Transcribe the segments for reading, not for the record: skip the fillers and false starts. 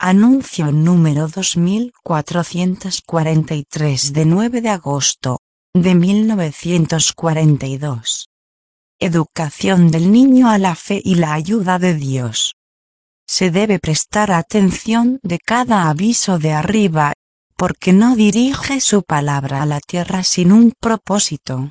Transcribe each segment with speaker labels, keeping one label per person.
Speaker 1: Anuncio número 2443 de 9 de agosto de 1942. Educación del niño a la fe y la ayuda de Dios. Se debe prestar atención de cada aviso de arriba, porque no dirige su palabra a la tierra sin un propósito.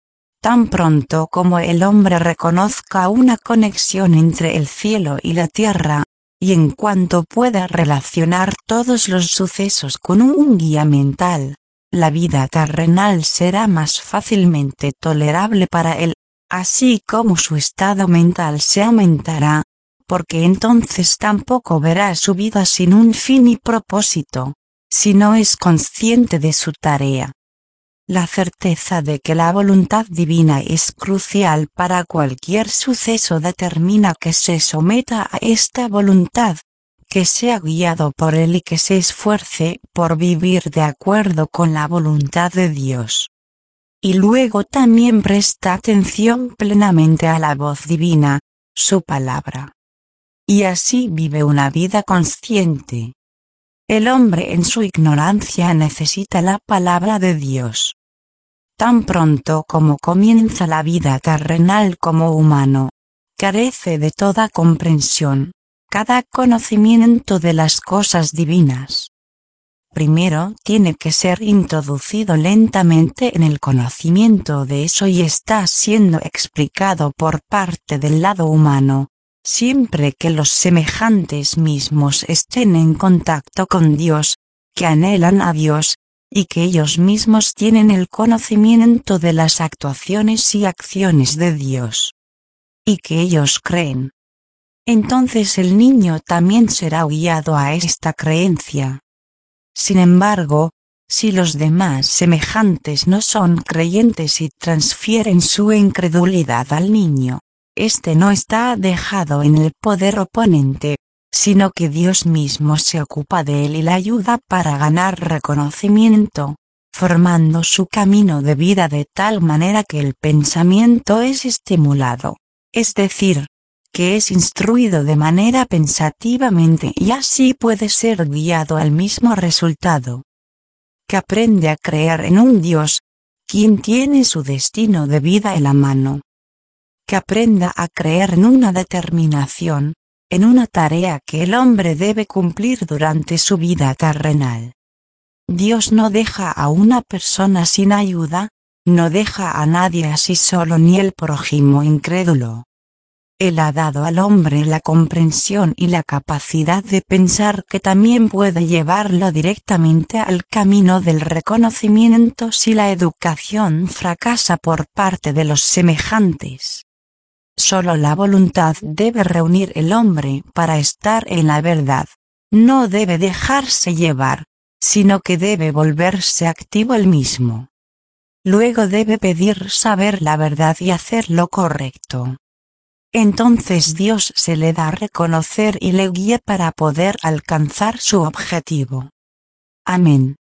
Speaker 1: Tan pronto como el hombre reconozca una conexión entre el cielo y la tierra, y en cuanto pueda relacionar todos los sucesos con un guía mental, la vida terrenal será más fácilmente tolerable para él, así como su estado mental se aumentará, porque entonces tampoco verá su vida sin un fin y propósito, si no es consciente de su tarea. La certeza de que la voluntad divina es crucial para cualquier suceso determina que se someta a esta voluntad, que sea guiado por él y que se esfuerce por vivir de acuerdo con la voluntad de Dios. Y luego también presta atención plenamente a la voz divina, su palabra. Y así vive una vida consciente. El hombre en su ignorancia necesita la palabra de Dios. Tan pronto como comienza la vida terrenal como humano, carece de toda comprensión, cada conocimiento de las cosas divinas. Primero tiene que ser introducido lentamente en el conocimiento de eso y está siendo explicado por parte del lado humano, siempre que los semejantes mismos estén en contacto con Dios, que anhelan a Dios, y que ellos mismos tienen el conocimiento de las actuaciones y acciones de Dios. Y que ellos creen. Entonces el niño también será guiado a esta creencia. Sin embargo, si los demás semejantes no son creyentes y transfieren su incredulidad al niño, éste no está dejado en el poder oponente, sino que Dios mismo se ocupa de él y le ayuda para ganar reconocimiento, formando su camino de vida de tal manera que el pensamiento es estimulado, es decir, que es instruido de manera pensativamente y así puede ser guiado al mismo resultado. Que aprende a creer en un Dios, quien tiene su destino de vida en la mano. Que aprenda a creer en una determinación, en una tarea que el hombre debe cumplir durante su vida terrenal. Dios no deja a una persona sin ayuda, no deja a nadie así solo ni el prójimo incrédulo. Él ha dado al hombre la comprensión y la capacidad de pensar que también puede llevarlo directamente al camino del reconocimiento si la educación fracasa por parte de los semejantes. Solo la voluntad debe reunir el hombre para estar en la verdad, no debe dejarse llevar, sino que debe volverse activo él mismo. Luego debe pedir saber la verdad y hacer lo correcto. Entonces Dios se le da a reconocer y le guía para poder alcanzar su objetivo. Amén.